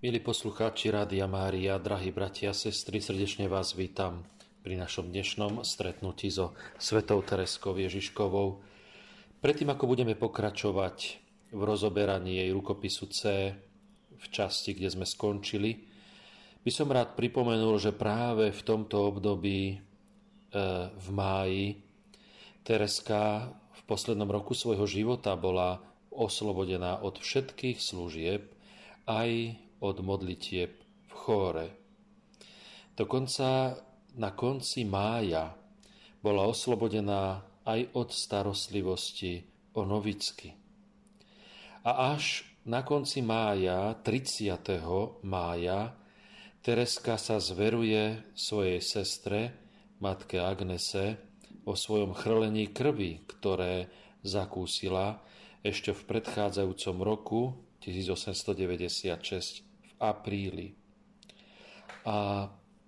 Milí poslucháči Rádia Mária, drahí bratia a sestry, srdečne vás vítam pri našom dnešnom stretnutí so Svetou Tereskou Ježiškovou. Predtým, ako budeme pokračovať v rozoberaní jej rukopisu C v časti, kde sme skončili, by som rád pripomenul, že práve v tomto období v máji Tereska v poslednom roku svojho života bola oslobodená od všetkých služieb, aj od modlitieb v chóre. Dokonca na konci mája bola oslobodená aj od starostlivosti o novicky. A až na konci mája, 30. mája, Tereska sa zveruje svojej sestre, matke Agnese, o svojom chrlení krvi, ktoré zakúsila ešte v predchádzajúcom roku 1896 v apríli. A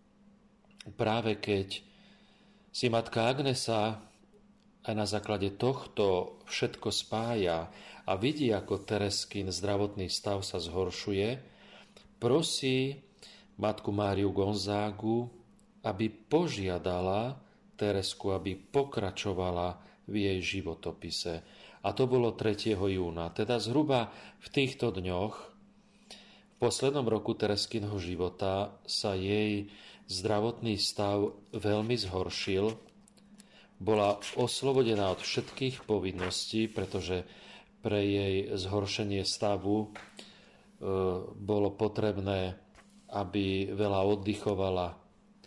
práve keď si matka Agnesa aj na základe tohto všetko spája a vidí, ako Tereskyn zdravotný stav sa zhoršuje, prosí matku Máriu Gonzágu, aby požiadala Teresku, aby pokračovala v jej životopise. A to bolo 3. júna, teda zhruba v týchto dňoch. V poslednom roku Tereskynho života sa jej zdravotný stav veľmi zhoršil. Bola oslobodená od všetkých povinností, pretože pre jej zhoršenie stavu bolo potrebné, aby veľa oddychovala,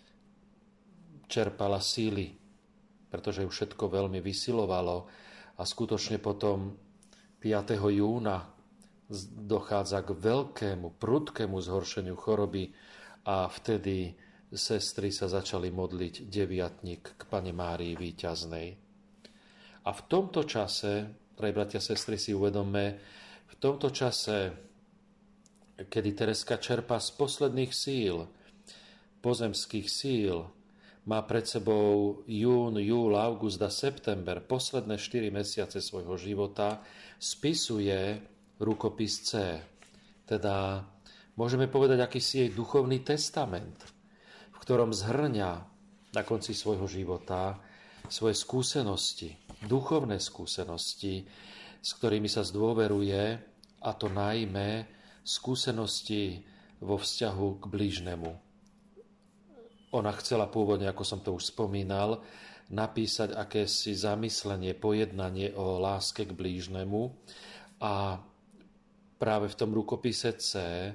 čerpala síly, pretože ju všetko veľmi vysilovalo. A skutočne potom 5. júna dochádza k veľkému, prudkému zhoršeniu choroby a vtedy sestry sa začali modliť deviatnik k Panne Márii Víťaznej. A v tomto čase, drahí bratia a sestry, si uvedomme, v tomto čase, kedy Tereska čerpá z posledných síl, pozemských síl, má pred sebou jún, júl, august a september, posledné 4 mesiace svojho života, spisuje rukopis C. Teda môžeme povedať akýsi jej duchovný testament, v ktorom zhrňa na konci svojho života svoje skúsenosti, duchovné skúsenosti, s ktorými sa zdôveruje, a to najmä skúsenosti vo vzťahu k blížnemu. Ona chcela pôvodne, ako som to už spomínal, napísať akési zamyslenie, pojednanie o láske k blížnemu, a práve v tom rukopise C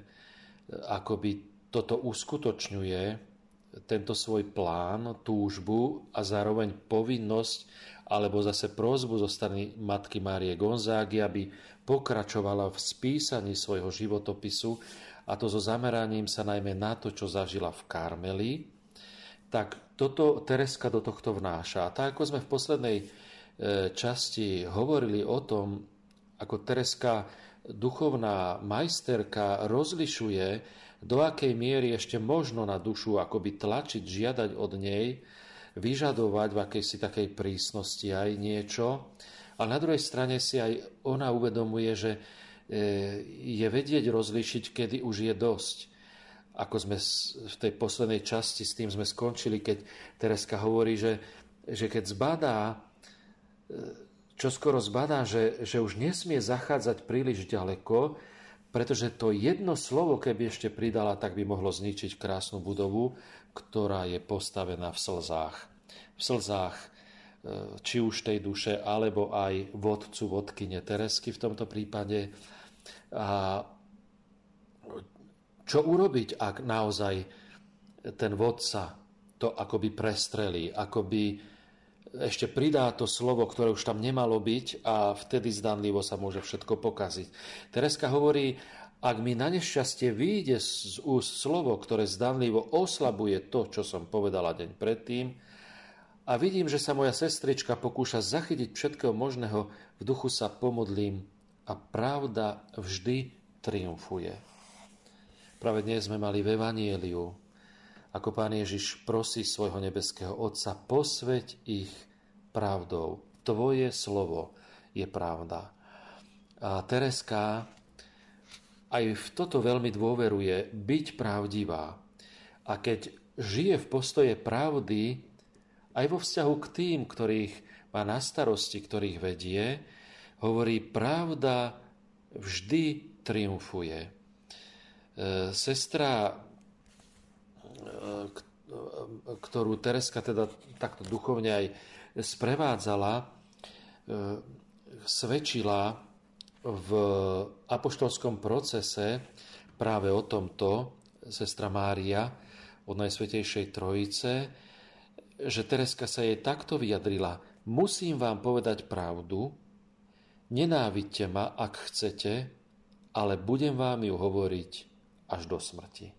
akoby toto uskutočňuje, tento svoj plán, túžbu a zároveň povinnosť alebo zase prosbu zo strany matky Márie Gonzágy, aby pokračovala v spísaní svojho životopisu, a to so zameraním sa najmä na to, čo zažila v Karmeli. Tak toto Tereska do tohto vnáša. A tak, ako sme v poslednej časti hovorili o tom, ako Tereska, duchovná majsterka, rozlišuje, do akej miery ešte možno na dušu akoby tlačiť, žiadať od nej, vyžadovať v akejsi takej prísnosti aj niečo. A na druhej strane si aj ona uvedomuje, že je vedieť rozlišiť, kedy už je dosť. Ako sme v tej poslednej časti s tým sme skončili, keď Tereska hovorí, že keď zbadá, čoskoro zbadá, že už nesmie zachádzať príliš ďaleko, pretože to jedno slovo, keby ešte pridala, tak by mohlo zničiť krásnu budovu, ktorá je postavená v slzách. V slzách či už tej duše, alebo aj vodcu, vodkyne Teresky v tomto prípade. A čo urobiť, ak naozaj ten vodca to akoby prestrelí, akoby ešte pridá to slovo, ktoré už tam nemalo byť, a vtedy zdanlivo sa môže všetko pokaziť. Tereska hovorí, ak mi na nešťastie vyjde z úst slovo, ktoré zdanlivo oslabuje to, čo som povedala deň predtým, a vidím, že sa moja sestrička pokúša zachytiť všetkého možného, v duchu sa pomodlím a pravda vždy triumfuje. Práve dnes sme mali v Evanjeliu, ako Pán Ježiš prosí svojho nebeského Otca, posväť ich pravdou. Tvoje slovo je pravda. A Tereska aj v toto veľmi dôveruje, byť pravdivá. A keď žije v postoje pravdy, aj vo vzťahu k tým, ktorých má na starosti, ktorých vedie, hovorí, pravda vždy triumfuje. Sestra, ktorú Tereska teda takto duchovne aj sprevádzala, svedčila v apoštolskom procese práve o tomto, sestra Mária od Najsvätejšej Trojice, že Tereska sa jej takto vyjadrila: musím vám povedať pravdu, nenávidte ma, ak chcete, ale budem vám ju hovoriť až do smrti.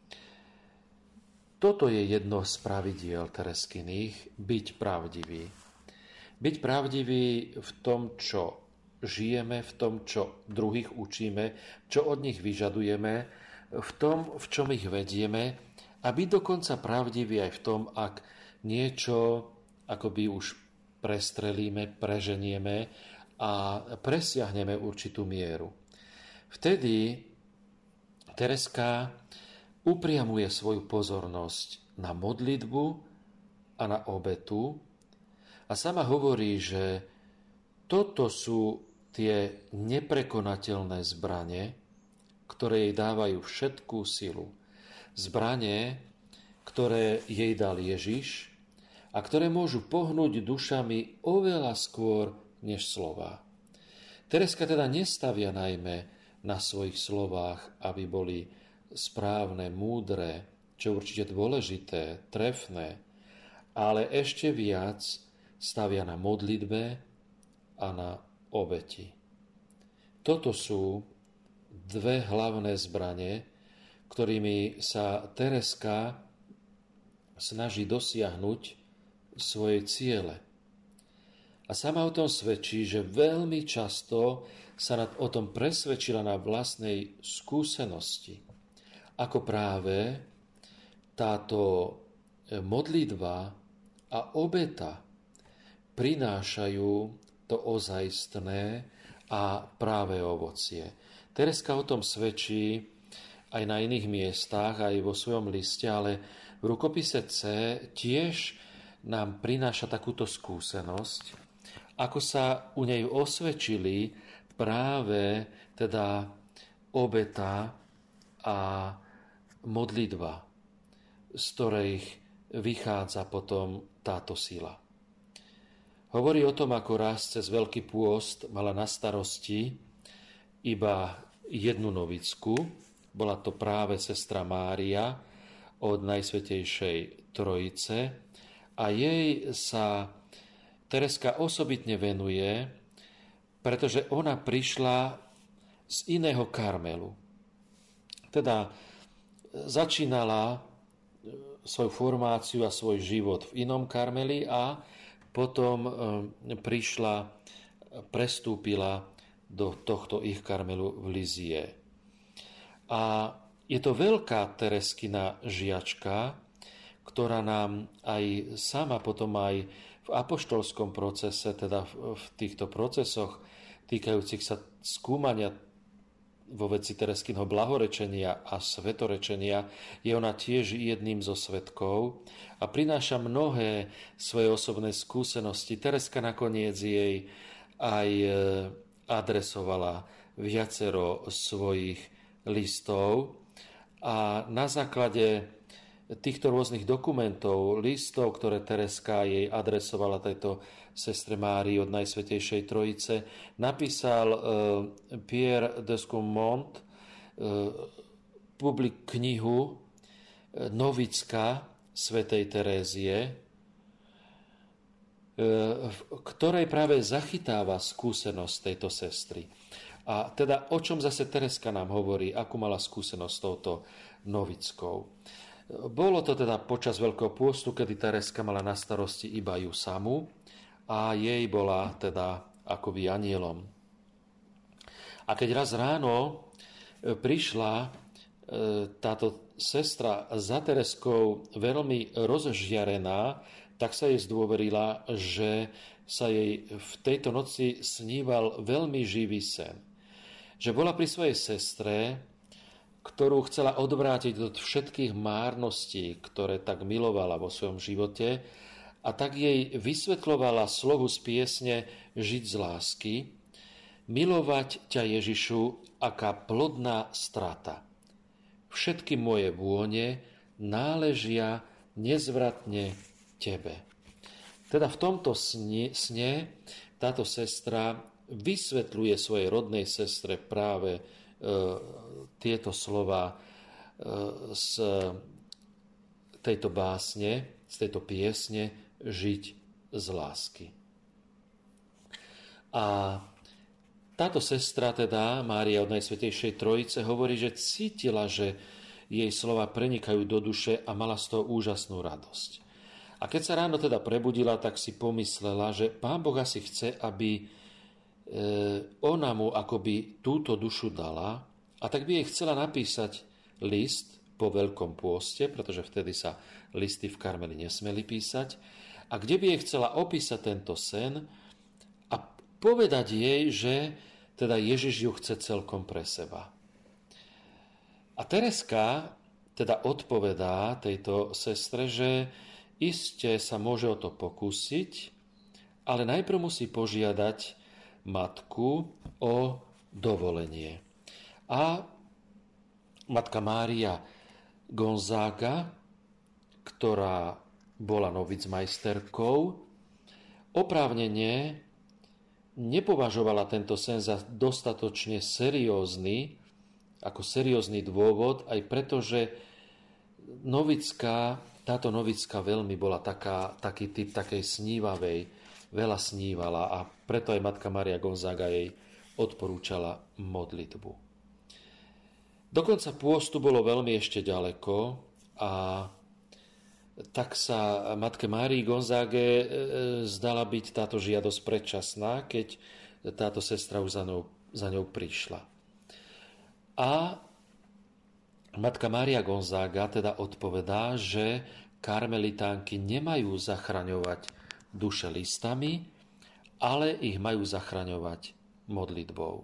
Toto je jedno z pravidiel Tereskiných, byť pravdivý. Byť pravdivý v tom, čo žijeme, v tom, čo druhých učíme, čo od nich vyžadujeme, v tom, v čom ich vedieme, a byť dokonca pravdivý aj v tom, ak niečo akoby už prestrelíme, preženieme a presiahneme určitú mieru. Vtedy Tereska upriamuje svoju pozornosť na modlitbu a na obetu a sama hovorí, že toto sú tie neprekonateľné zbrane, ktoré jej dávajú všetkú silu. Zbrane, ktoré jej dal Ježiš a ktoré môžu pohnúť dušami oveľa skôr než slová. Tereska teda nestavia najmä na svojich slovách, aby boli správne, múdre, čo určite dôležité, trefné, ale ešte viac stavia na modlitbe a na obeti. Toto sú dve hlavné zbrane, ktorými sa Tereska snaží dosiahnuť svoje ciele. A sama o tom svedčí, že veľmi často sa o tom presvedčila na vlastnej skúsenosti. Ako práve táto modlitba a obeta prinášajú to ozajstné a práve ovocie. Tereska o tom svedčí aj na iných miestach, aj vo svojom liste, ale v rukopise C tiež nám prináša takúto skúsenosť, ako sa u nej osvedčili práve teda obeta a modlitba, z ktorých vychádza potom táto sila. Hovorí o tom, ako raz cez Veľký pôst mala na starosti iba jednu novicku. Bola to práve sestra Mária od Najsvätejšej Trojice a jej sa Tereska osobitne venuje, pretože ona prišla z iného Karmelu. Teda začínala svoju formáciu a svoj život v inom Karmeli a potom prestúpila do tohto ich Karmelu v Lizie. A je to veľká Tereskina žiačka, ktorá nám aj sama potom aj v apoštolskom procese, teda v týchto procesoch týkajúcich sa skúmania vo veci Tereskinho blahorečenia a svetorečenia, je ona tiež jedným zo svedkov a prináša mnohé svoje osobné skúsenosti. Tereska nakoniec jej aj adresovala viacero svojich listov a na základe týchto rôznych dokumentov, listov, ktoré Tereska jej adresovala tejto sestre Márii od Najsvätejšej Trojice, napísal Pierre d'Escoumont knihu Novicka svätej Terézie, v ktorej práve zachytáva skúsenosť tejto sestry. A teda o čom zase Tereska nám hovorí, akú mala skúsenosť s touto novickou. Bolo to teda počas Veľkého pôstu, kedy Tereska mala na starosti iba ju samu a jej bola teda akoby anielom. A keď raz ráno prišla táto sestra za Tereskou veľmi rozžiarená, tak sa jej zdôverila, že sa jej v tejto noci sníval veľmi živý sen. že bola pri svojej sestre, ktorú chcela odvrátiť od všetkých márností, ktoré tak milovala vo svojom živote, a tak jej vysvetľovala slohu z piesne Žiť z lásky: milovať ťa, Ježišu, aká plodná strata. Všetky moje vône náležia nezvratne tebe. Teda v tomto sne táto sestra vysvetľuje svojej rodnej sestre práve tieto slova z tejto básne, z tejto piesne Žiť z lásky. A táto sestra, teda Mária od Najsvätejšej Trojice, hovorí, že cítila, že jej slova prenikajú do duše a mala z toho úžasnú radosť. A keď sa ráno teda prebudila, tak si pomyslela, že Pán Boh asi chce, aby ona mu akoby túto dušu dala, a tak by jej chcela napísať list po Veľkom pôste, pretože vtedy sa listy v Karmeli nesmeli písať, a kde by jej chcela opísať tento sen a povedať jej, že teda Ježiš ju chce celkom pre seba. A Tereska teda odpovedá tejto sestre, že iste sa môže o to pokúsiť, ale najprv musí požiadať matku o dovolenie. A matka Mária Gonzaga, ktorá bola novicmajsterkou, oprávnene nepovažovala tento sen za dostatočne seriózny, ako seriózny dôvod, aj preto, že táto novická veľmi bola taký typ takej snívavej, veľa snívala, a preto aj matka Mária Gonzaga jej odporúčala modlitbu. Do konca pôstu bolo veľmi ešte ďaleko, a tak sa matke Márii Gonzáge zdala byť táto žiadosť predčasná, keď táto sestra už za ňou prišla. A matka Mária Gonzága teda odpovedá, že karmelitánky nemajú zachraňovať duše listami, ale ich majú zachraňovať modlitbou.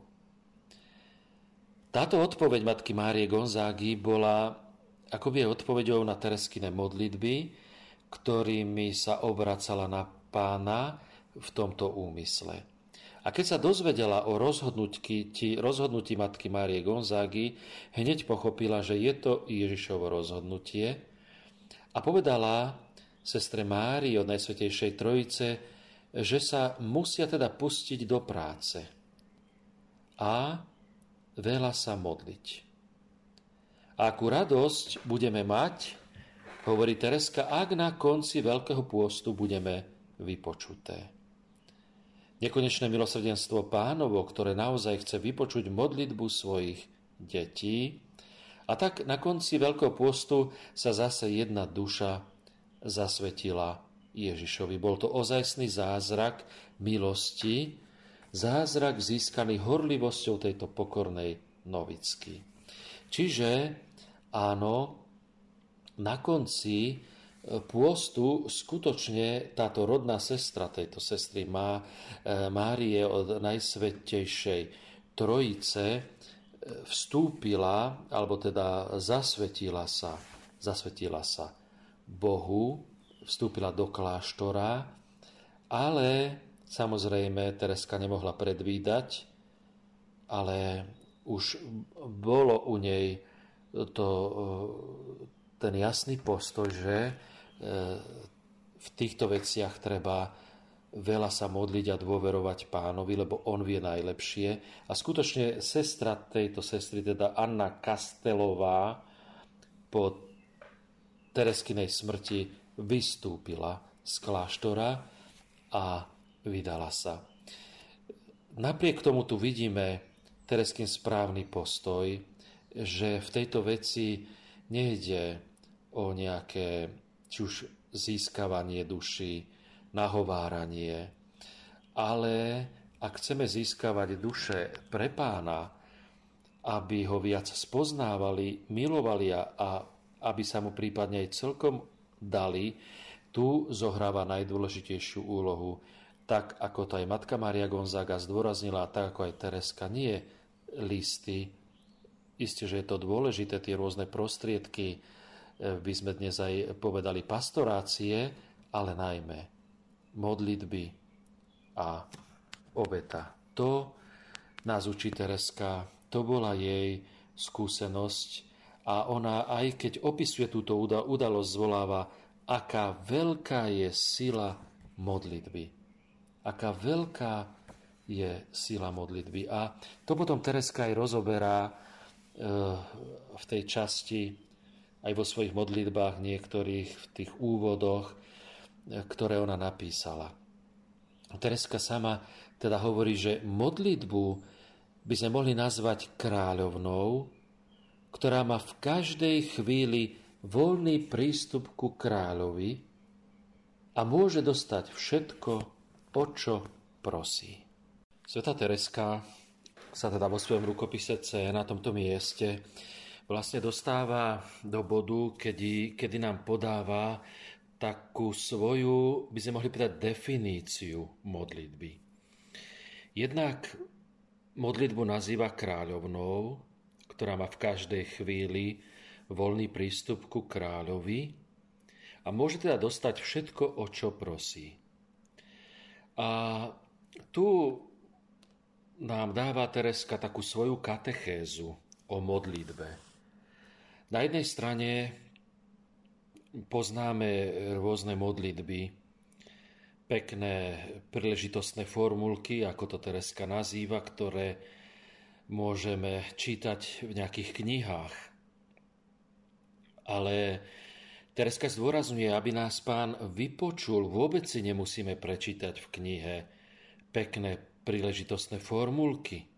Táto odpoveď matky Márie Gonzágy bola akoby odpoveďou na Tereskine modlitby, ktorými sa obracala na Pána v tomto úmysle. A keď sa dozvedela o rozhodnutí matky Márie Gonzágy, hneď pochopila, že je to Ježišovo rozhodnutie, a povedala sestre Márii od Najsvätejšej Trojice, že sa musia teda pustiť do práce a veľa sa modliť. A akú radosť budeme mať, hovorí Tereska, ak na konci Veľkého pôstu budeme vypočuté. Nekonečné milosrdenstvo Pánovo, ktoré naozaj chce vypočuť modlitbu svojich detí, a tak na konci Veľkého pôstu sa zase jedna duša zasvetila Ježišovi. Bol to ozajstný zázrak milosti, zázrak získaný horlivosťou tejto pokornej novicky. Čiže áno, na konci pôstu skutočne táto rodná sestra tejto sestry Márie od Najsvätejšej Trojice vstúpila, alebo teda zasvetila sa Bohu, vstúpila do kláštora, ale samozrejme Tereska nemohla predvídať, ale už bolo u nej ten jasný postoj, že v týchto veciach treba veľa sa modliť a dôverovať Pánovi, lebo on vie najlepšie. A skutočne sestra tejto sestry, teda Anna Kastelová, po Tereskinej smrti vystúpila z kláštora a vydala sa. Napriek tomu tu vidíme Tereskin správny postoj, že v tejto veci nejde o nejaké či už získavanie duši, nahováranie, ale ak chceme získavať duše pre Pána, aby ho viac spoznávali, milovali a aby sa mu prípadne aj celkom dali, tu zohráva najdôležitejšiu úlohu, tak ako to aj matka Mária Gonzaga zdôraznila, tak ako aj Tereska, nie listy. Isté, že je to dôležité, tie rôzne prostriedky, by sme dnes aj povedali pastorácie, ale najmä modlitby a obeta. To nás učí Tereska, to bola jej skúsenosť a ona, aj keď opisuje túto udalosť, zvoláva, aká veľká je sila modlitby. Aká veľká je sila modlitby. A to potom Tereska aj rozoberá v tej časti, aj vo svojich modlitbách niektorých, v tých úvodoch, ktoré ona napísala. Tereska sama teda hovorí, že modlitbu by sme mohli nazvať kráľovnou, ktorá má v každej chvíli voľný prístup ku kráľovi a môže dostať všetko, o čo prosí. Svätá Tereska sa teda vo svojom rukopise C na tomto mieste vlastne dostáva do bodu, kedy nám podáva takú svoju, by sme mohli povedať, definíciu modlitby. Jednak modlitbu nazýva kráľovnou, ktorá má v každej chvíli voľný prístup ku kráľovi a môže teda dostať všetko, o čo prosí. A tu nám dáva Tereska takú svoju katechézu o modlitbe. Na jednej strane poznáme rôzne modlitby, pekné príležitostné formulky, ako to Tereska nazýva, ktoré môžeme čítať v nejakých knihách. Ale Tereska zdôrazňuje, aby nás Pán vypočul, vôbec si nemusíme prečítať v knihe pekné príležitostné formulky.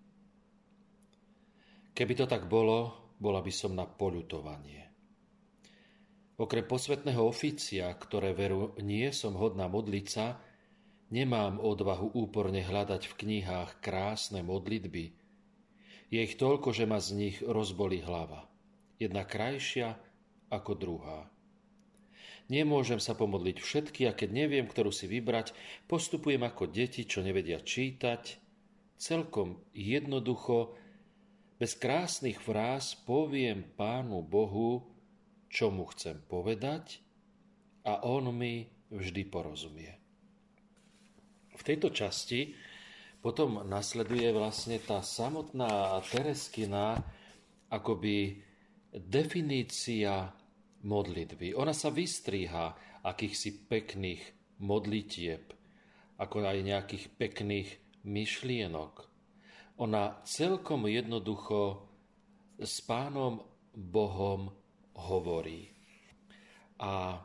Keby to tak bolo, bola by som na poľutovanie. Okrem posvätného oficia, ktoré veru nie som hodná modliť sa, nemám odvahu úporne hľadať v knihách krásne modlitby. Je ich toľko, že ma z nich rozbolí hlava. Jedna krajšia ako druhá. Nemôžem sa pomodliť všetky a keď neviem, ktorú si vybrať, postupujem ako deti, čo nevedia čítať. Celkom jednoducho, bez krásnych fráz poviem Pánu Bohu, čo mu chcem povedať a on mi vždy porozumie. V tejto časti potom nasleduje vlastne tá samotná Tereskina akoby definícia modlitby. Ona sa vystriha akýchsi pekných modlitieb, ako aj nejakých pekných myšlienok. Ona celkom jednoducho s Pánom Bohom hovorí. A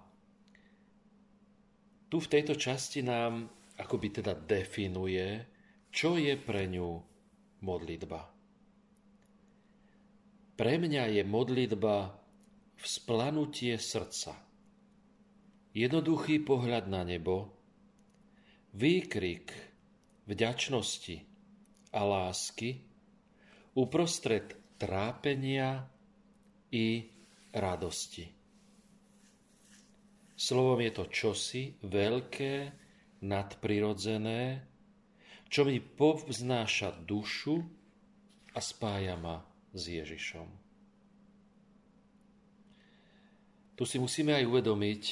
tu v tejto časti nám akoby teda definuje, čo je pre ňu modlitba. Pre mňa je modlitba vzplanutie srdca, jednoduchý pohľad na nebo, výkrik vďačnosti a lásky uprostred trápenia i radosti. Slovom je to čosi veľké, nadprirodzené, čo mi povznáša dušu a spája ma s Ježišom. Tu si musíme aj uvedomiť,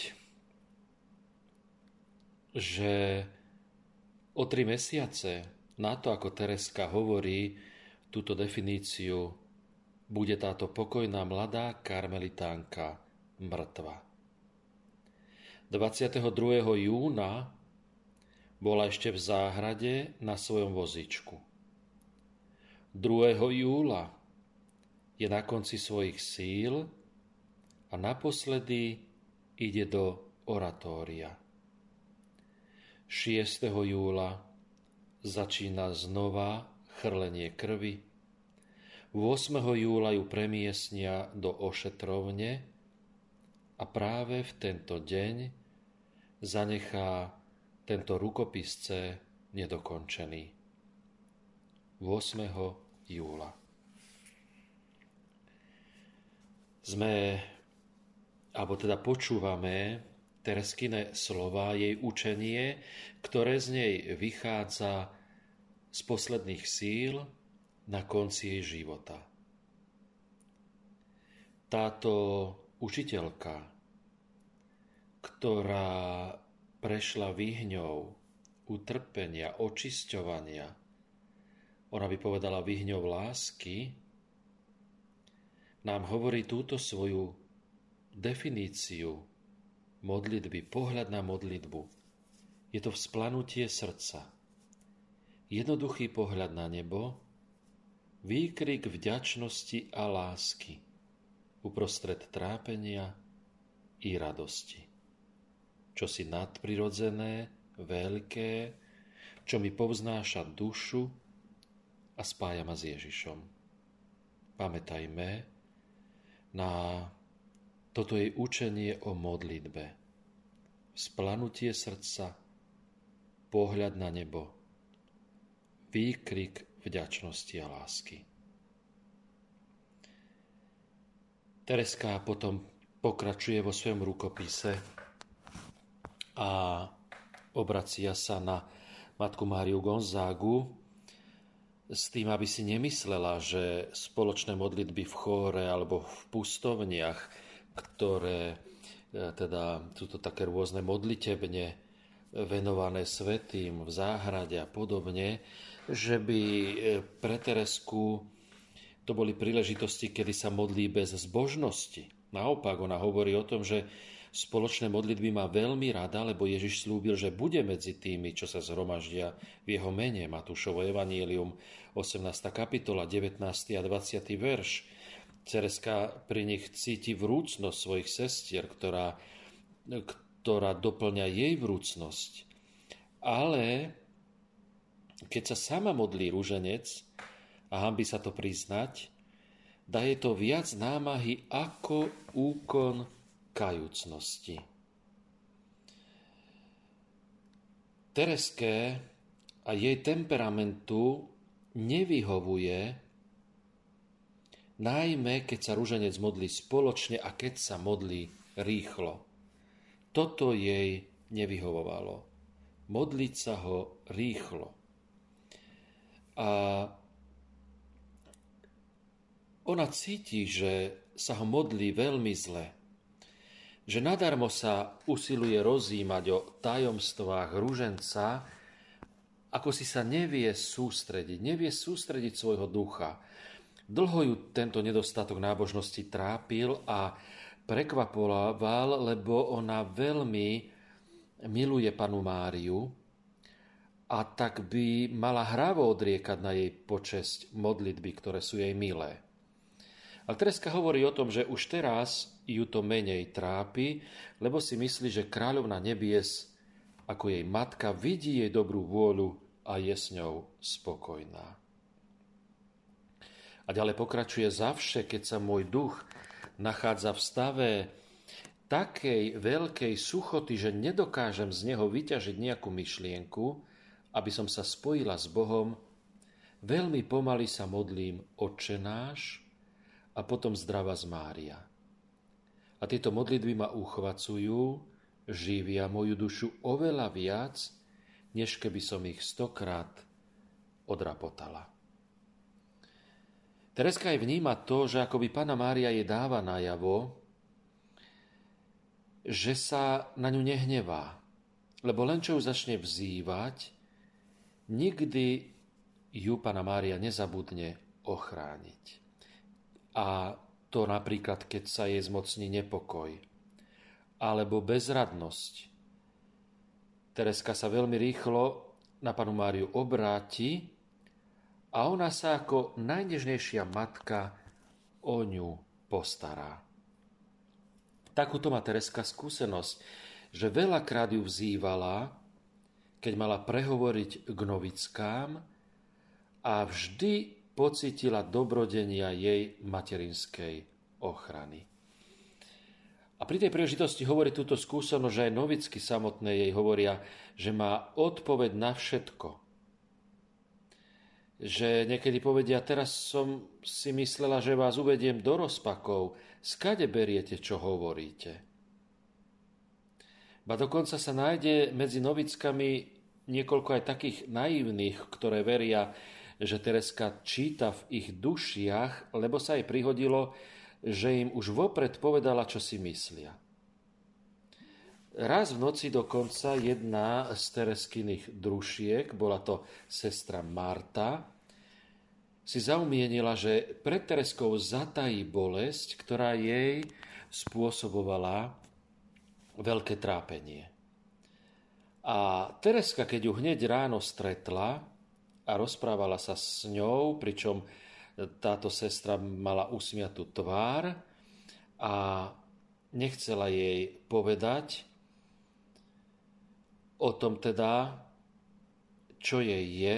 že o 3 mesiace na to, ako Tereska hovorí túto definíciu, bude táto pokojná mladá karmelitánka mŕtva. 22. júna bola ešte v záhrade na svojom vozíčku. 2. júla je na konci svojich síl a naposledy ide do oratória. 6. júla začína znova chrlenie krvi. 8. júla ju premiestnia do ošetrovne a práve v tento deň zanechá tento rukopisce nedokončený. 8. júla. Počúvame Tereskine slova, jej učenie, ktoré z nej vychádza z posledných síl na konci jej života. Táto učiteľka, ktorá prešla výhňou utrpenia, očisťovania, ona by povedala výhňou lásky, nám hovorí túto svoju definíciu modlitby, pohľad na modlitbu. Je to vzplanutie srdca. Jednoduchý pohľad na nebo, výkrik vďačnosti a lásky uprostred trápenia i radosti. Čosi nadprirodzené, veľké, čo mi povznáša dušu a spája ma s Ježišom. Pamätajme na toto jej učenie o modlitbe. Vzplanutie srdca, pohľad na nebo, výkrik vďačnosti a lásky. Tereska potom pokračuje vo svojom rukopise a obracia sa na matku Máriu Gonzágu s tým, aby si nemyslela, že spoločné modlitby v chóre alebo v pustovniach, ktoré teda sú to také rôzne modlitebne venované svätým v záhrade a podobne, že by pre Teresku to boli príležitosti, kedy sa modlí bez zbožnosti. Naopak, ona hovorí o tom, že spoločné modlitby má veľmi rada, lebo Ježiš slúbil, že bude medzi tými, čo sa zhromaždia v jeho mene. Matúšovo evanjelium, 18. kapitola, 19. a 20. verš. Tereska pri nich cíti vrúcnosť svojich sestier, ktorá doplňa jej vrúcnosť. Ale keď sa sama modlí ruženec, a hanbí sa to priznať, daje to viac námahy ako úkon kajúcnosti. Tereske a jej temperamentu nevyhovuje, najmä keď sa ruženec modlí spoločne a keď sa modlí rýchlo. Toto jej nevyhovovalo. Modliť sa ho rýchlo. A ona cíti, že sa ho modlí veľmi zle. Že nadarmo sa usiluje rozímať o tajomstvách ruženca, ako si sa nevie sústrediť svojho ducha. Dlho ju tento nedostatok nábožnosti trápil a prekvapoval, lebo ona veľmi miluje Pannu Máriu a tak by mala hravo odriekať na jej počesť modlitby, ktoré sú jej milé. Ale Tereska hovorí o tom, že už teraz ju to menej trápi, lebo si myslí, že kráľovna nebies ako jej matka vidí jej dobrú vôľu a je s ňou spokojná. A ďalej pokračuje: zavše, keď sa môj duch nachádza v stave takej veľkej suchoty, že nedokážem z neho vyťažiť nejakú myšlienku, aby som sa spojila s Bohom, veľmi pomaly sa modlím Otče náš a potom Zdravás Mária. A tieto modlitby ma uchvacujú, živia moju dušu oveľa viac, než keby som ich 100-krát odrapotala. Tereska aj vníma to, že akoby Panna Mária jej dáva najavo, že sa na ňu nehnevá, lebo len čo ju začne vzývať, nikdy ju Panna Mária nezabudne ochrániť. A to napríklad, keď sa jej zmocní nepokoj alebo bezradnosť. Tereska sa veľmi rýchlo na Pannu Máriu obráti a ona sa ako najnežnejšia matka o ňu postará. Takúto má Tereska skúsenosť, že veľakrát ju vzývala, keď mala prehovoriť k novickám a vždy pocítila dobrodenia jej materinskej ochrany. A pri tej príležitosti hovorí túto skúsenosť, že aj novicky samotné jej hovoria, že má odpoveď na všetko. Že niekedy povedia: teraz som si myslela, že vás uvediem do rozpakov, skade beriete, čo hovoríte. Ba dokonca sa nájde medzi novickami niekoľko aj takých naivných, ktoré veria, že Tereska číta v ich dušiach, lebo sa jej prihodilo, že im už vopred povedala, čo si myslia. Raz v noci dokonca jedna z Tereskiných družiek, bola to sestra Marta, si zaumienila, že pred Tereskou zatají bolesť, ktorá jej spôsobovala veľké trápenie. A Tereska, keď ju hneď ráno stretla a rozprávala sa s ňou, pričom táto sestra mala usmiatú tvár a nechcela jej povedať o tom teda, čo jej je,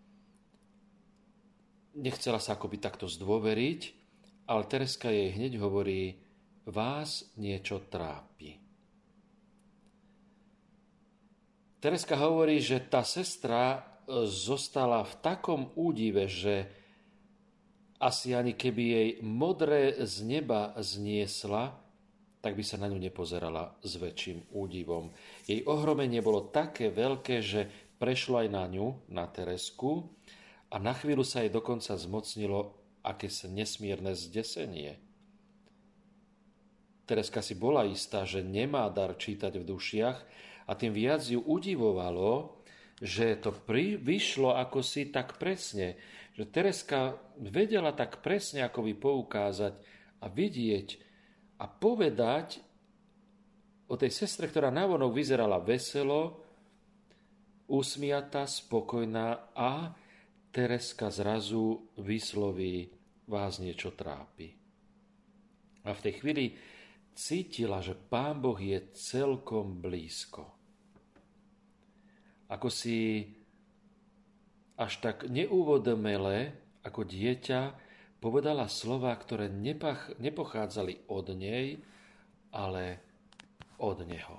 nechcela sa akoby takto zdôveriť, ale Tereska jej hneď hovorí, vás niečo trápi. Tereska hovorí, že tá sestra zostala v takom údive, že asi ani keby jej modré z neba zniesla, tak by sa na ňu nepozerala s väčším údivom. Jej ohromenie bolo také veľké, že prešlo aj na ňu, na Teresku, a na chvíľu sa jej dokonca zmocnilo akési nesmierne zdesenie. Tereska si bola istá, že nemá dar čítať v dušiach, a tým viac ju udivovalo, že to vyšlo ako si tak presne, že Tereska vedela tak presne ako by poukázať a vidieť a povedať o tej sestre, ktorá navonok vyzerala veselo, usmiatá, spokojná, a Tereska zrazu vysloví, vás niečo trápi. A v tej chvíli cítila, že Pán Boh je celkom blízko. Ako si až tak neúvodomele, ako dieťa, povedala slová, ktoré nepochádzali od nej, ale od neho.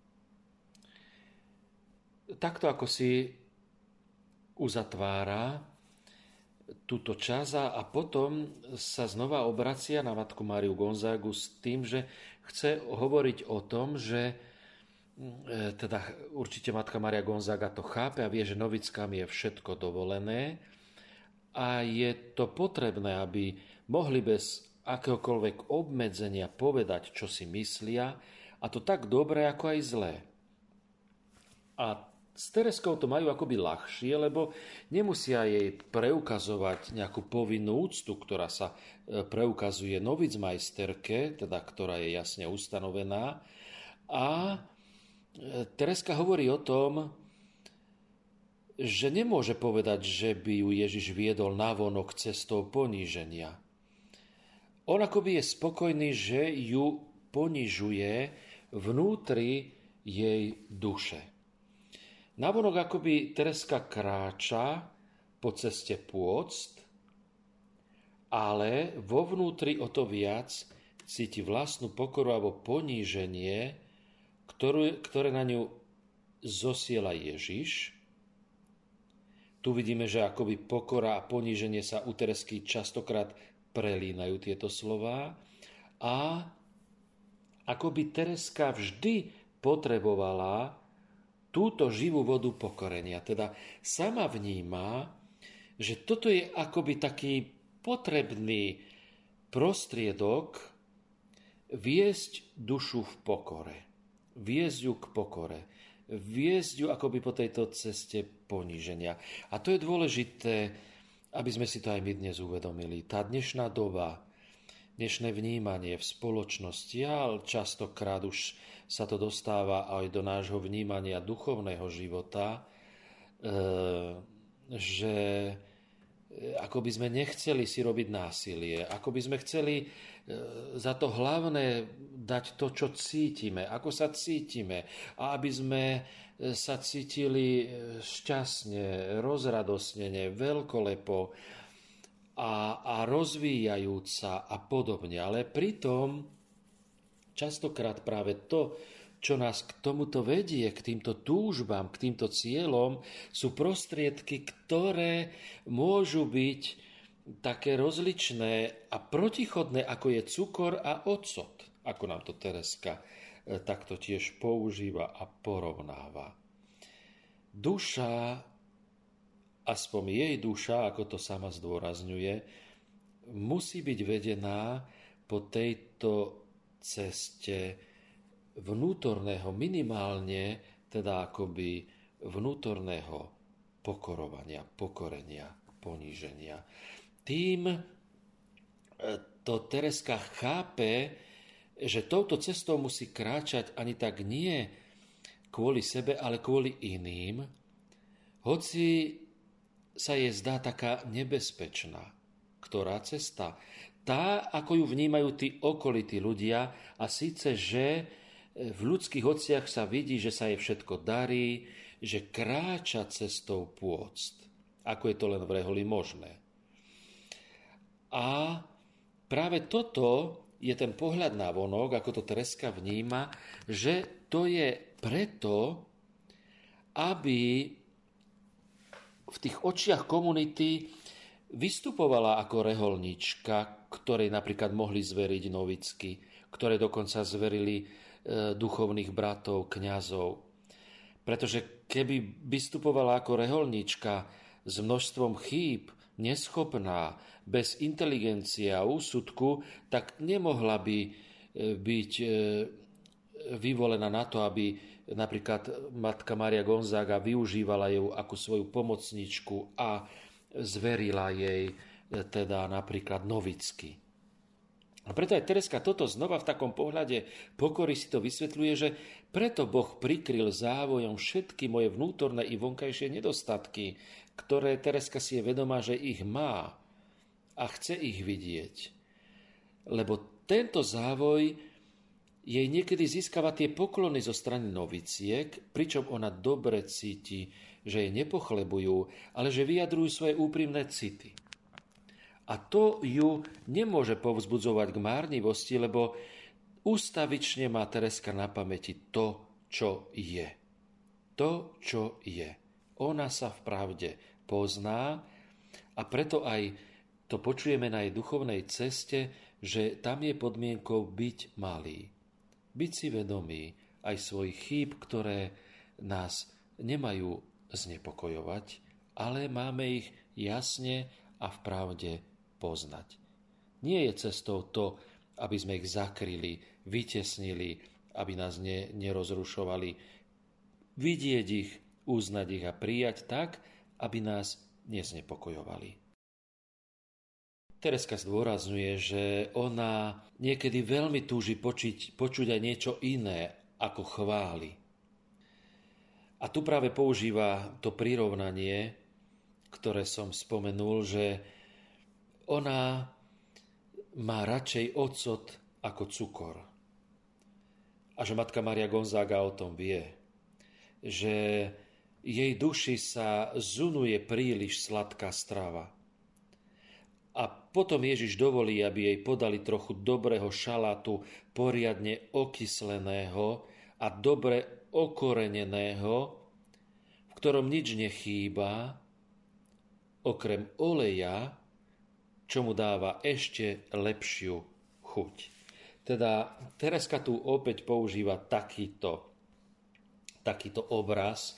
Takto ako si uzatvára túto časť a potom sa znova obracia na matku Máriu Gonzagu s tým, že chce hovoriť o tom, že teda určite matka Mária Gonzaga to chápe a vie, že novickám je všetko dovolené a je to potrebné, aby mohli bez akéhokoľvek obmedzenia povedať, čo si myslia, a to tak dobre, ako aj zlé. A s Tereskou to majú akoby ľahšie, lebo nemusia jej preukazovať nejakú povinnú úctu, ktorá sa preukazuje novicmajsterke, teda ktorá je jasne ustanovená. A Tereska hovorí o tom, že nemôže povedať, že by ju Ježiš viedol navonok cestou poníženia. On akoby je spokojný, že ju ponižuje vnútri jej duše. Navonok akoby Tereska kráča po ceste pôct, ale vo vnútri o to viac cíti vlastnú pokoru alebo poníženie, ktoré na ňu zosiela Ježiš. Tu vidíme, že akoby pokora a poníženie sa u Teresky častokrát prelínajú tieto slová a akoby Tereska vždy potrebovala túto živú vodu pokorenia. Teda sama vníma, že toto je akoby taký potrebný prostriedok viesť dušu v pokore. Viesť ju k pokore. Viesť ju akoby po tejto ceste poníženia. A to je dôležité, aby sme si to aj my dnes uvedomili. Tá dnešná doba, dnešné vnímanie v spoločnosti, ale častokrát už sa to dostáva aj do nášho vnímania duchovného života, že ako by sme nechceli si robiť násilie, ako by sme chceli za to hlavné dať to, čo cítime, ako sa cítime, a aby sme sa cítili šťastne, rozradosnene, veľkolepo a rozvíjajúca a podobne. Ale pritom častokrát práve to, čo nás k tomuto vedie, k týmto túžbám, k týmto cieľom, sú prostriedky, ktoré môžu byť také rozličné a protichodné, ako je cukor a ocot, ako nám to Tereska takto tiež používa a porovnáva. Duša aspoň jej duša, ako to sama zdôrazňuje, musí byť vedená po tejto ceste vnútorného, minimálne teda akoby vnútorného pokorovania, pokorenia, poníženia. Tým to Tereska chápe, že touto cestou musí kráčať ani tak nie kvôli sebe, ale kvôli iným, hoci sa jej zdá taká nebezpečná. Ktorá cesta? Tá, ako ju vnímajú tí okolití ľudia, a síce, že v ľudských očiach sa vidí, že sa jej všetko darí, že kráča cestou pôct, ako je to len v reholi možné. A práve toto je ten pohľad na vonok, ako to Tereska vníma, že to je preto, aby v tých očiach komunity vystupovala ako reholnička, ktorej napríklad mohli zveriť novicky, ktoré dokonca zverili duchovných bratov, kňazov. Pretože keby vystupovala ako reholnička s množstvom chýb, neschopná, bez inteligencie a úsudku, tak nemohla by byť vyvolená na to, aby napríklad matka Mária Gonzaga využívala ju ako svoju pomocničku a zverila jej teda napríklad novicky. A preto aj Tereska toto znova v takom pohľade pokory si to vysvetľuje, že preto Boh prikryl závojom všetky moje vnútorné i vonkajšie nedostatky, ktoré Tereska si je vedomá, že ich má a chce ich vidieť. Lebo tento závoj jej niekedy získava tie poklony zo strany noviciek, pričom ona dobre cíti, že jej nepochlebujú, ale že vyjadrujú svoje úprimné city. A to ju nemôže povzbudzovať k márnivosti, lebo ústavične má Tereska na pamäti to, čo je. To, čo je. Ona sa v pravde pozná a preto aj to počujeme na jej duchovnej ceste, že tam je podmienkou byť malý. Byť si vedomý aj svojich chýb, ktoré nás nemajú znepokojovať, ale máme ich jasne a v pravde poznať. Nie je cestou to, aby sme ich zakryli, vytesnili, aby nás nerozrušovali. Vidieť ich, uznať ich a prijať tak, aby nás neznepokojovali. Tereska zdôrazňuje, že ona niekedy veľmi túži počuť aj niečo iné ako chvály. A tu práve používa to prirovnanie, ktoré som spomenul, že ona má radšej ocot ako cukor. A že matka Mária Gonzaga o tom vie. Že jej duši sa zunuje príliš sladká strava. A potom Ježiš dovolí, aby jej podali trochu dobrého šalátu, poriadne okysleného a dobre okoreneného, v ktorom nič nechýba, okrem oleja, čo mu dáva ešte lepšiu chuť. Teda Tereska tu opäť používa takýto obraz,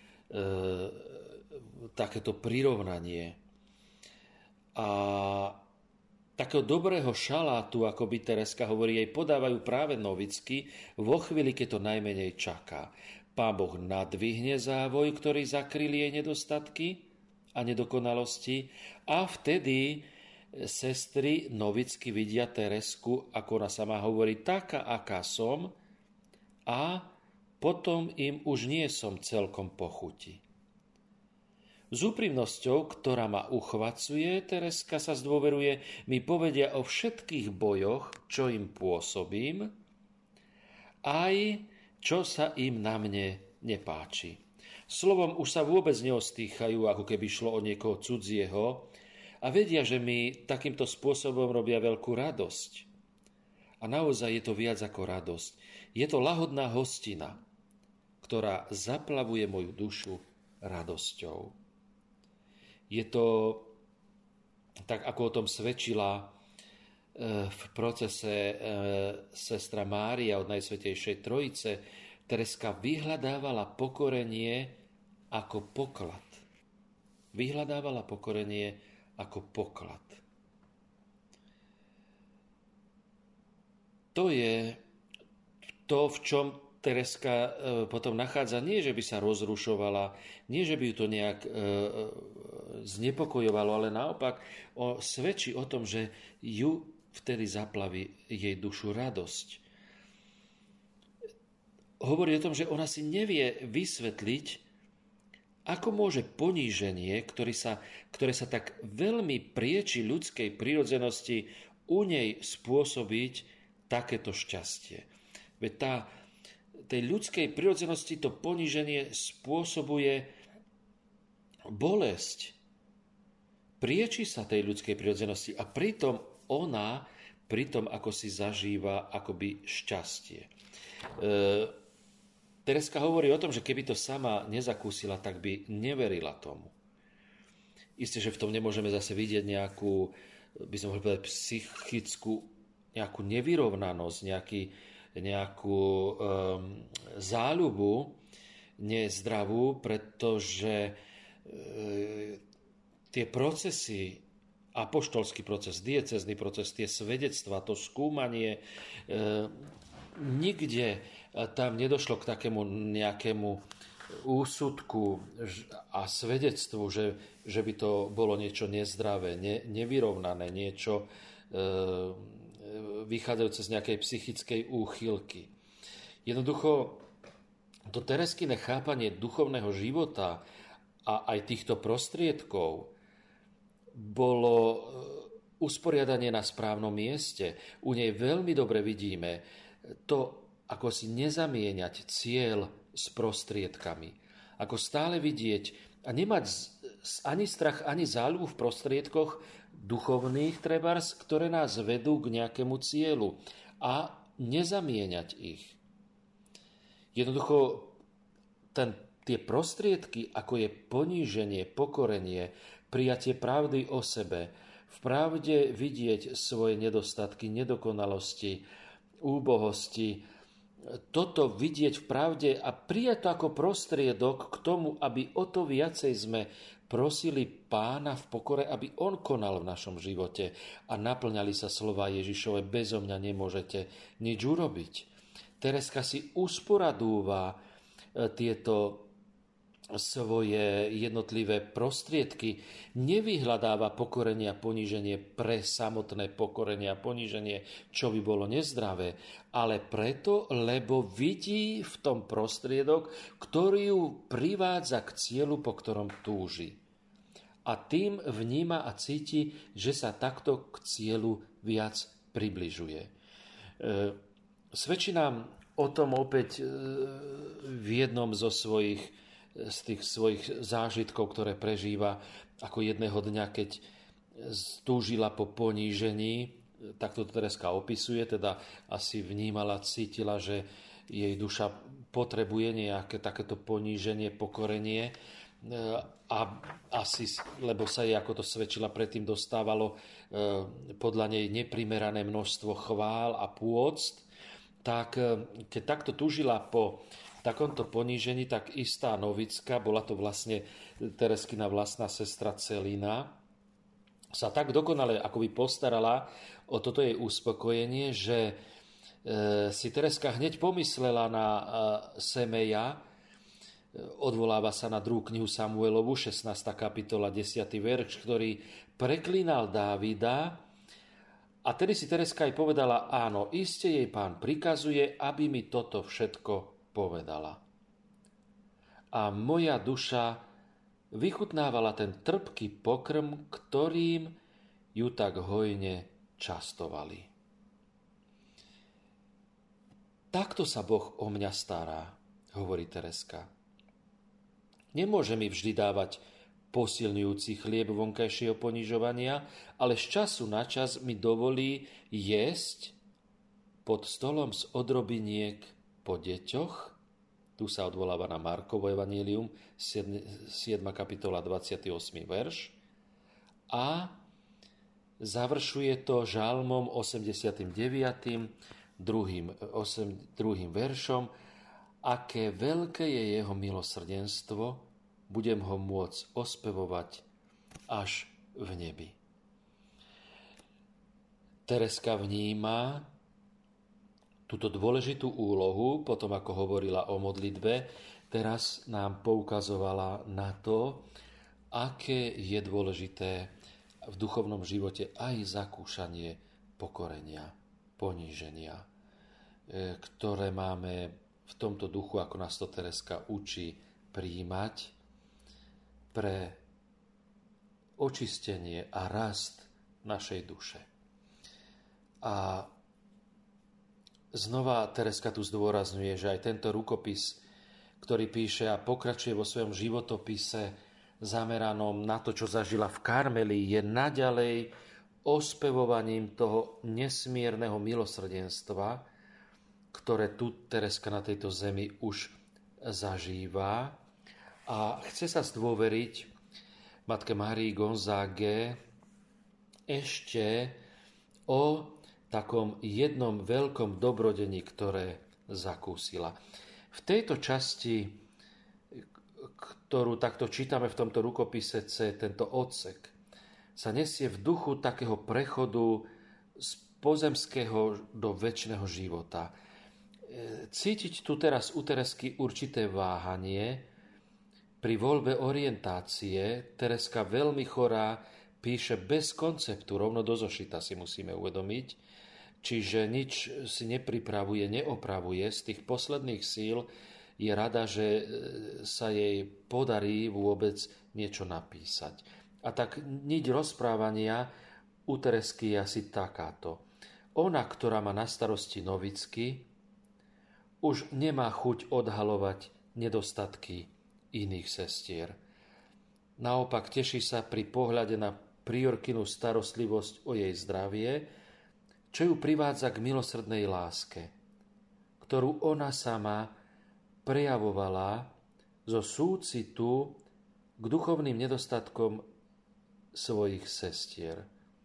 takéto prirovnanie. A takého dobrého šalátu, ako by Tereska hovorí, jej podávajú práve novicky vo chvíli, keď to najmenej čaká. Pán Boh nadvihne závoj, ktorý zakryl jej nedostatky a nedokonalosti, a vtedy sestry novicky vidia Teresku, ako ona sama hovorí, taká, aká som, a potom im už nie som celkom po chuti. S úprimnosťou, ktorá ma uchvacuje, Tereska sa zdôveruje, mi povedia o všetkých bojoch, čo im pôsobím, aj čo sa im na mne nepáči. Slovom už sa vôbec neostýchajú, ako keby šlo o niekoho cudzieho, a vedia, že mi takýmto spôsobom robia veľkú radosť. A naozaj je to viac ako radosť. Je to lahodná hostina, ktorá zaplavuje moju dušu radosťou. Je to, tak ako o tom svedčila v procese sestra Mária od Najsvätejšej Trojice, Tereska vyhľadávala pokorenie ako poklad. Vyhľadávala pokorenie ako poklad. To je to, v čom Tereska potom nachádza. Nie, že by sa rozrušovala, nie, že by ju to nejak znepokojovalo, ale naopak svedčí o tom, že ju vtedy zaplaví jej dušu radosť. Hovorí o tom, že ona si nevie vysvetliť, ako môže poníženie, ktoré sa tak veľmi prieči ľudskej prirodzenosti, u nej spôsobiť takéto šťastie. Veď tej ľudskej prirodzenosti to poníženie spôsobuje bolesť. Prieči sa tej ľudskej prirodzenosti a pritom ona, ako si zažíva akoby šťastie. Tereska hovorí o tom, že keby to sama nezakúsila, tak by neverila tomu. Isté, že v tom nemôžeme zase vidieť nejakú, by som mohol povedať, psychickú nejakú nevyrovnanosť, nejakú záľubu nezdravú, pretože tie procesy, apoštolský proces, diecézny proces, tie svedectvá, to skúmanie, nikde tam nedošlo k takému nejakému úsudku a svedectvu, že by to bolo niečo nezdravé, nevyrovnané, niečo vychádzajúce z nejakej psychickej úchylky. Jednoducho, to Tereskine chápanie duchovného života a aj týchto prostriedkov bolo usporiadanie na správnom mieste. U nej veľmi dobre vidíme to, ako si nezamieňať cieľ s prostriedkami. Ako stále vidieť a nemať ani strach, ani záľubu v prostriedkoch duchovných trebárs, ktoré nás vedú k nejakému cieľu a nezamieňať ich. Jednoducho tie prostriedky, ako je poníženie, pokorenie, prijatie pravdy o sebe, v pravde vidieť svoje nedostatky, nedokonalosti, úbohosti, toto vidieť v pravde a prijať to ako prostriedok k tomu, aby o to viacej sme prosili Pána v pokore, aby on konal v našom živote a naplňali sa slova Ježišove: bezo mňa nemôžete nič urobiť. Tereska si usporadúva tieto svoje jednotlivé prostriedky, nevyhľadáva pokorenie a poníženie pre samotné pokorenie a poníženie, čo by bolo nezdravé, ale preto, lebo vidí v tom prostriedok, ktorý ju privádza k cieľu, po ktorom túži. A tým vníma a cíti, že sa takto k cieľu viac približuje. Svedčí nám o tom opäť v jednom z tých svojich zážitkov, ktoré prežíva, ako jedného dňa, keď túžila po ponížení, tak to Tereska opisuje, teda asi vnímala, cítila, že jej duša potrebuje nejaké takéto poníženie, pokorenie, a asi, lebo sa jej, ako to svedčila predtým, dostávalo podľa nej neprimerané množstvo chvál a pôct, tak keď takto túžila po takomto ponížení, tak istá novická, bola to vlastne Tereskina vlastná sestra Celina, sa tak dokonale akoby postarala o toto jej uspokojenie, že si Tereska hneď pomyslela na Semeja, odvoláva sa na 2. knihu Samuelovu, 16. kapitola, 10. verš, ktorý preklínal Dávida. A tedy si Tereska aj povedala: áno, iste jej Pán prikazuje, aby mi toto všetko povedala. A moja duša vychutnávala ten trpký pokrm, ktorým ju tak hojne častovali. Takto sa Boh o mňa stará, hovorí Tereska. Nemôže mi vždy dávať posilňujúci chlieb vonkajšieho ponižovania, ale z času na čas mi dovolí jesť pod stolom z odrobiniek po deťoch. Tu sa odvoláva na Markovo evanjelium, 7. kapitola, 28. verš. A završuje to žalmom 89. druhým veršom: aké veľké je jeho milosrdenstvo, budem ho môcť ospevovať až v nebi. Tereska vníma túto dôležitú úlohu, potom ako hovorila o modlitbe, teraz nám poukazovala na to, aké je dôležité v duchovnom živote aj zakúšanie pokorenia, poníženia, ktoré máme v tomto duchu, ako nás to Tereska učí, prijímať pre očistenie a rast našej duše. A znova Tereska tu zdôrazňuje, že aj tento rukopis, ktorý píše a pokračuje vo svojom životopise zameranom na to, čo zažila v Karmeli, je naďalej ospevovaním toho nesmierneho milosrdenstva, ktoré tu Tereska na tejto zemi už zažíva a chce sa zdôveriť matke Márii Gonzáge ešte o takom jednom veľkom dobrodení, ktoré zakúsila. V tejto časti, ktorú takto čítame v tomto rukopise C, tento odsek, sa nesie v duchu takého prechodu z pozemského do večného života. Cítiť tu teraz u Teresky určité váhanie pri voľbe orientácie. Tereska veľmi chorá píše bez konceptu, rovno do zošita si musíme uvedomiť, čiže nič si nepripravuje, neopravuje. Z tých posledných síl je rada, že sa jej podarí vôbec niečo napísať. A tak niť rozprávania u Teresky je asi takáto. Ona, ktorá má na starosti novicky, už nemá chuť odhalovať nedostatky iných sestier. Naopak teší sa pri pohľade na priorkinu starostlivosť o jej zdravie, čo ju privádza k milosrdnej láske, ktorú ona sama prejavovala zo súcitu k duchovným nedostatkom svojich sestier.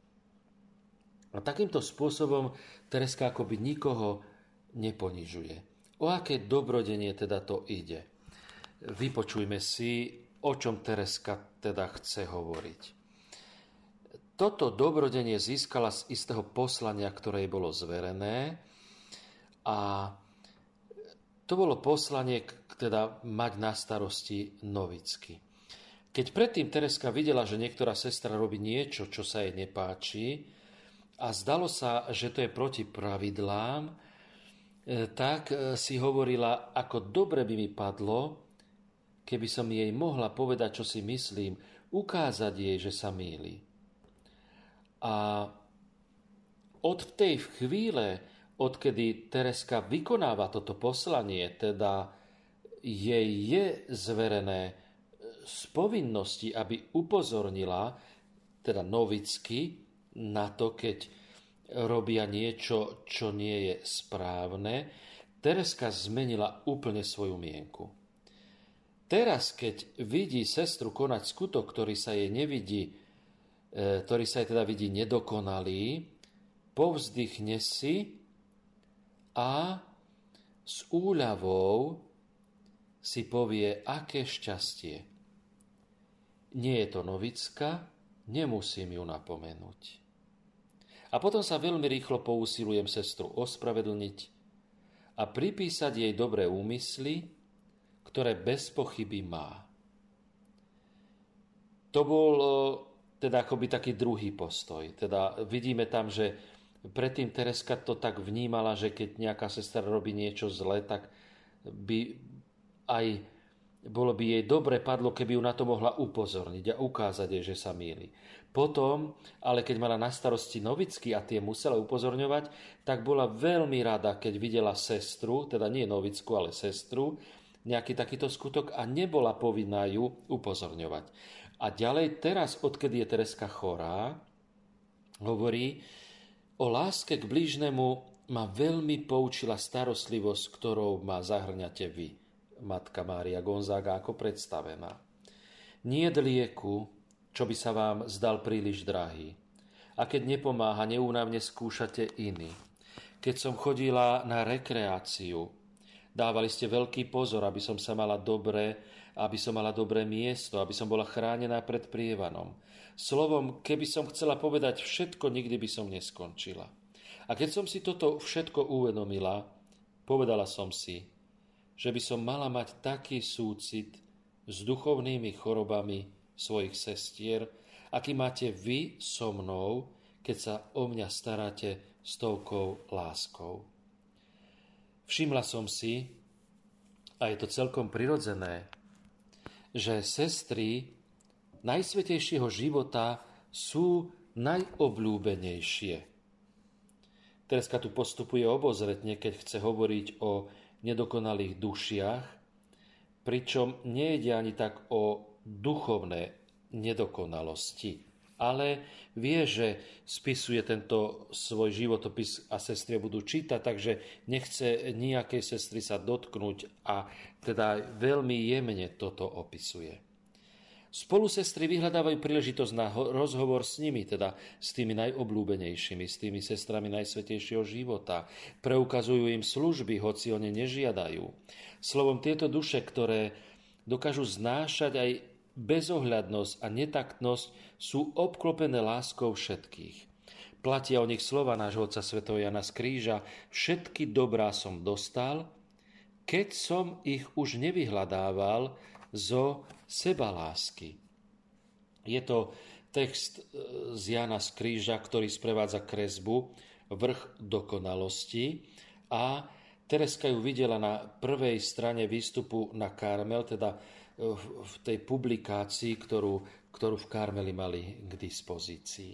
A takýmto spôsobom Tereska akoby nikoho neponižuje. O aké dobrodenie teda to ide? Vypočujme si, o čom Tereska teda chce hovoriť. Toto dobrodenie získala z istého poslania, ktoré jej bolo zverené, a to bolo poslanie teda mať na starosti novicky. Keď predtým Tereska videla, že niektorá sestra robí niečo, čo sa jej nepáči, a zdalo sa, že to je proti pravidlám, tak si hovorila, ako dobre by mi padlo, keby som jej mohla povedať, čo si myslím, ukázať jej, že sa mýli. A od tej chvíle, odkedy Tereska vykonáva toto poslanie, teda jej je zverené z povinnosti, aby upozornila, teda novicky, na to, keď robia niečo, čo nie je správne, Tereska zmenila úplne svoju mienku. Teraz, keď vidí sestru konať skutok, ktorý sa jej teda vidí nedokonalý, povzdychne si a s úľavou si povie, aké šťastie. Nie je to novicka, nemusím ju napomenúť. A potom sa veľmi rýchlo pousilujem sestru ospravedlniť a pripísať jej dobré úmysly, ktoré bez pochyby má. To bol teda akoby taký druhý postoj. Teda vidíme tam, že predtým Tereska to tak vnímala, že keď nejaká sestra robí niečo zlé, tak by aj bolo by jej dobre padlo, keby ju na to mohla upozorniť a ukázať jej, že sa mýli. Potom, ale keď mala na starosti novicky a tie musela upozorňovať, tak bola veľmi rada, keď videla sestru, teda nie novicku, ale sestru, nejaký takýto skutok a nebola povinná ju upozorňovať. A ďalej teraz, odkedy je Tereska chorá, hovorí, o láske k blížnemu ma veľmi poučila starostlivosť, ktorou ma zahrňate vy, matka Mária Gonzága, ako predstavená. Nie je lieku, čo by sa vám zdal príliš drahý. A keď nepomáha, neúnavne skúšate iný. Keď som chodila na rekreáciu, Dávali ste veľký pozor, aby som mala dobré miesto, aby som bola chránená pred prievanom. Slovom, keby som chcela povedať všetko, nikdy by som neskončila. A keď som si toto všetko uvedomila, povedala som si, že by som mala mať taký súcit s duchovnými chorobami svojich sestier, aký máte vy so mnou, keď sa o mňa staráte s toľkou láskou. Všimla som si, a je to celkom prirodzené, že sestry najsvätejšieho života sú najobľúbenejšie. Tereska tu postupuje obozretne, keď chce hovoriť o nedokonalých dušiach, pričom nejde ani tak o duchovné nedokonalosti, ale vie, že spisuje tento svoj životopis a sestry budú čítať, takže nechce nejakej sestry sa dotknúť a teda veľmi jemne toto opisuje. Spolu sestry vyhľadávajú príležitosť na rozhovor s nimi, teda s tými najobľúbenejšími, s tými sestrami najsvätejšieho života. Preukazujú im služby, hoci o ne nežiadajú. Slovom, tieto duše, ktoré dokážu znášať aj bezohľadnosť a netaktnosť, sú obklopené láskou všetkých. Platia o nich slova nášho otca svätého Jana z Kríža: všetky dobrá som dostal, keď som ich už nevyhľadával zo sebalásky. Je to text z Jana z Kríža, ktorý sprevádza kresbu Vrch dokonalosti, a Tereska ju videla na prvej strane výstupu na Karmel, teda v tej publikácii, ktorú v Karmeli mali k dispozícii.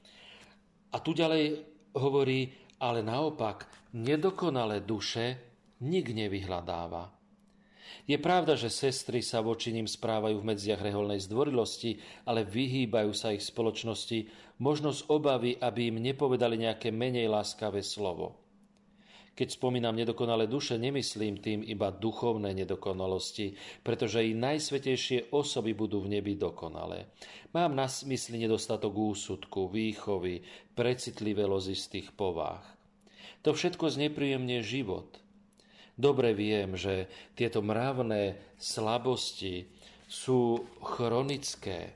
A tu ďalej hovorí, ale naopak, nedokonalé duše nik nevyhľadáva. Je pravda, že sestry sa voči nim správajú v medziach reholnej zdvorilosti, ale vyhýbajú sa ich spoločnosti, možno z obavy, aby im nepovedali nejaké menej láskavé slovo. Keď spomínam nedokonalé duše, nemyslím tým iba duchovné nedokonalosti, pretože i najsvätejšie osoby budú v nebi dokonalé. Mám na mysli nedostatok úsudku, výchovy, precitlivého z tých povách. To všetko znepríjemňuje život. Dobre viem, že tieto mravné slabosti sú chronické.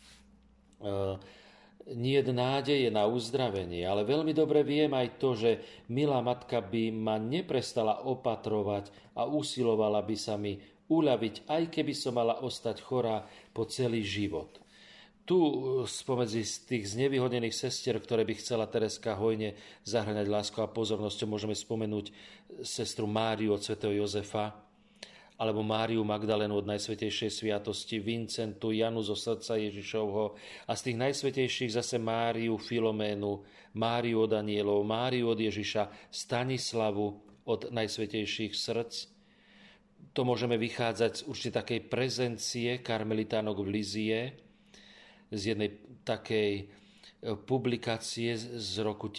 Nie je nádeje na uzdravenie, ale veľmi dobre viem aj to, že milá matka by ma neprestala opatrovať a usilovala by sa mi uľaviť, aj keby som mala ostať chorá po celý život. Tu spomedzi z tých znevýhodnených sestier, ktoré by chcela Tereska hojne zahŕňať láskou a pozornosťou, môžeme spomenúť sestru Máriu od svätého Jozefa, alebo Máriu Magdalénu od Najsvätejšej sviatosti, Vincentu, Janu zo srdca Ježišovho, a z tých najsvätejších zase Máriu Filoménu, Máriu od anielov, Máriu od Ježiša, Stanislavu od Najsvätejších srdc. To môžeme vychádzať z určite takej prezencie karmelitánok v Lizie, z jednej takej publikácie z roku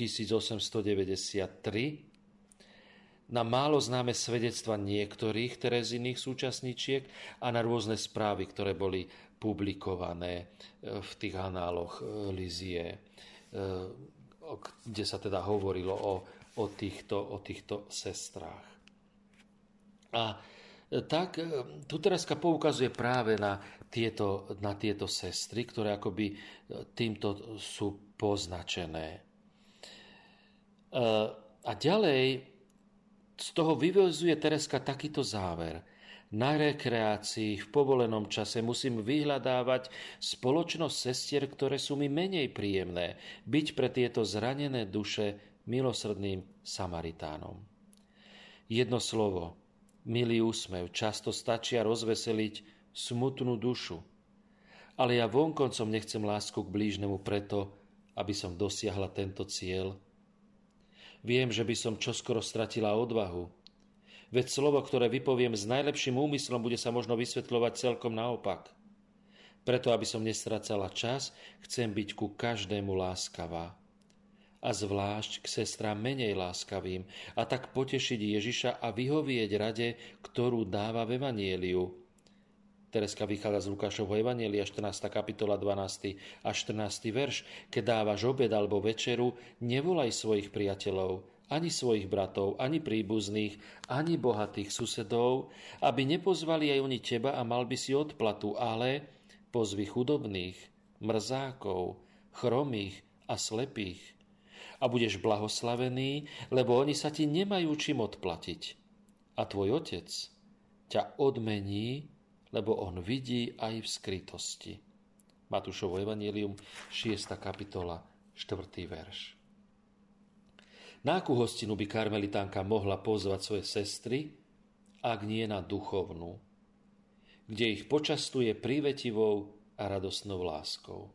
1893, na málo známe svedectva niektorých Tereziných súčasníčiek a na rôzne správy, ktoré boli publikované v tých análoch Lizie, kde sa teda hovorilo o týchto sestrách. A tak tu Tereska poukazuje práve na tieto sestry, ktoré akoby týmto sú poznačené. A ďalej z toho vyvozuje Tereska takýto záver. Na rekreácii v povolenom čase musím vyhľadávať spoločnosť sestier, ktoré sú mi menej príjemné, byť pre tieto zranené duše milosrdným Samaritánom. Jedno slovo, milý úsmev, často stačia rozveseliť smutnú dušu. Ale ja vonkoncom nechcem lásku k blížnemu preto, aby som dosiahla tento cieľ. Viem, že by som čoskoro stratila odvahu. Veď slovo, ktoré vypoviem s najlepším úmyslom, bude sa možno vysvetľovať celkom naopak. Preto, aby som nestracala čas, chcem byť ku každému láskavá. A zvlášť k sestrám menej láskavým, a tak potešiť Ježiša a vyhovieť rade, ktorú dáva v Evanjeliu. Tereska vychádza z Lukášovho Evanjelia, 14. kapitola, 12. a 14. verš. Keď dávaš obed alebo večeru, nevolaj svojich priateľov, ani svojich bratov, ani príbuzných, ani bohatých susedov, aby nepozvali aj oni teba a mal by si odplatu, ale pozvi chudobných, mrzákov, chromých a slepých. A budeš blahoslavený, lebo oni sa ti nemajú čím odplatiť. A tvoj otec ťa odmení, lebo on vidí aj v skrytosti. Matúšovo evanjelium, 6. kapitola, 4. verš. Na akú hostinu by karmelitánka mohla pozvať svoje sestry, ak nie na duchovnú, kde ich počastuje prívetivou a radosnou láskou.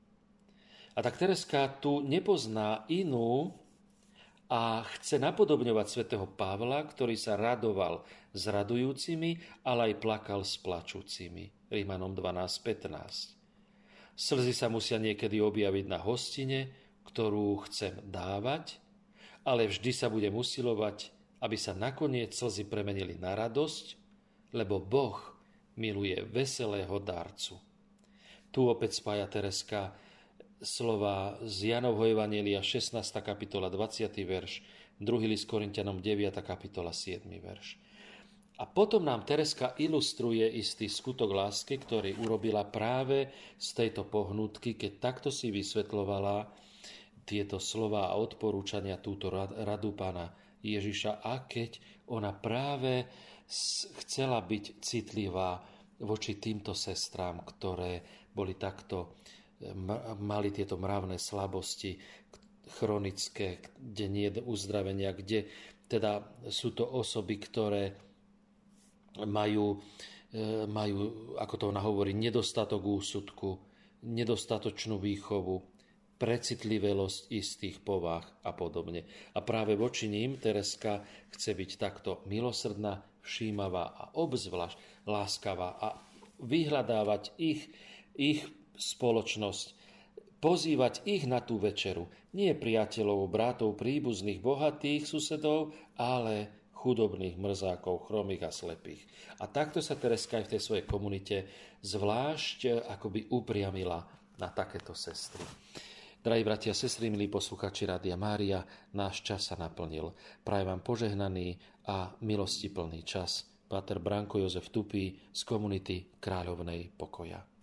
A tak Tereska tu nepozná inú a chce napodobňovať svätého Pavla, ktorý sa radoval s radujúcimi, ale aj plakal s plačúcimi. Rímanom 12.15. Slzy sa musia niekedy objaviť na hostine, ktorú chcem dávať, ale vždy sa budem usilovať, aby sa nakoniec slzy premenili na radosť, lebo Boh miluje veselého darcu. Tu opäť spája Tereska slova z Jánovho evanjelia 16. kapitola 20. verš, 2. list Korinťanom 9. kapitola 7. verš. A potom nám Tereska ilustruje istý skutok lásky, ktorý urobila práve z tejto pohnutky, keď takto si vysvetľovala tieto slova a odporúčania, túto radu pána Ježiša, a keď ona práve chcela byť citlivá voči týmto sestrám, ktoré boli takto, mali tieto mravné slabosti chronické, kde nie je uzdravenia, kde teda sú to osoby, ktoré majú, ako to ona hovorí, nedostatok úsudku, nedostatočnú výchovu, precitlivosť istých povah a podobne. A práve voči ním Tereska chce byť takto milosrdná, všímavá a obzvlášť láskavá a vyhľadávať ich spoločnosť, pozývať ich na tú večeru. Nie priateľov, bratov, príbuzných, bohatých susedov, ale chudobných, mrzákov, chromých a slepých. A takto sa Tereska aj v tej svojej komunite zvlášť akoby upriamila na takéto sestry. Drahí bratia a sestry, milí posluchači Rádia Mária, náš čas sa naplnil. Prajem vám požehnaný a milostiplný čas. Páter Branko Jozef Tupý z komunity Kráľovnej pokoja.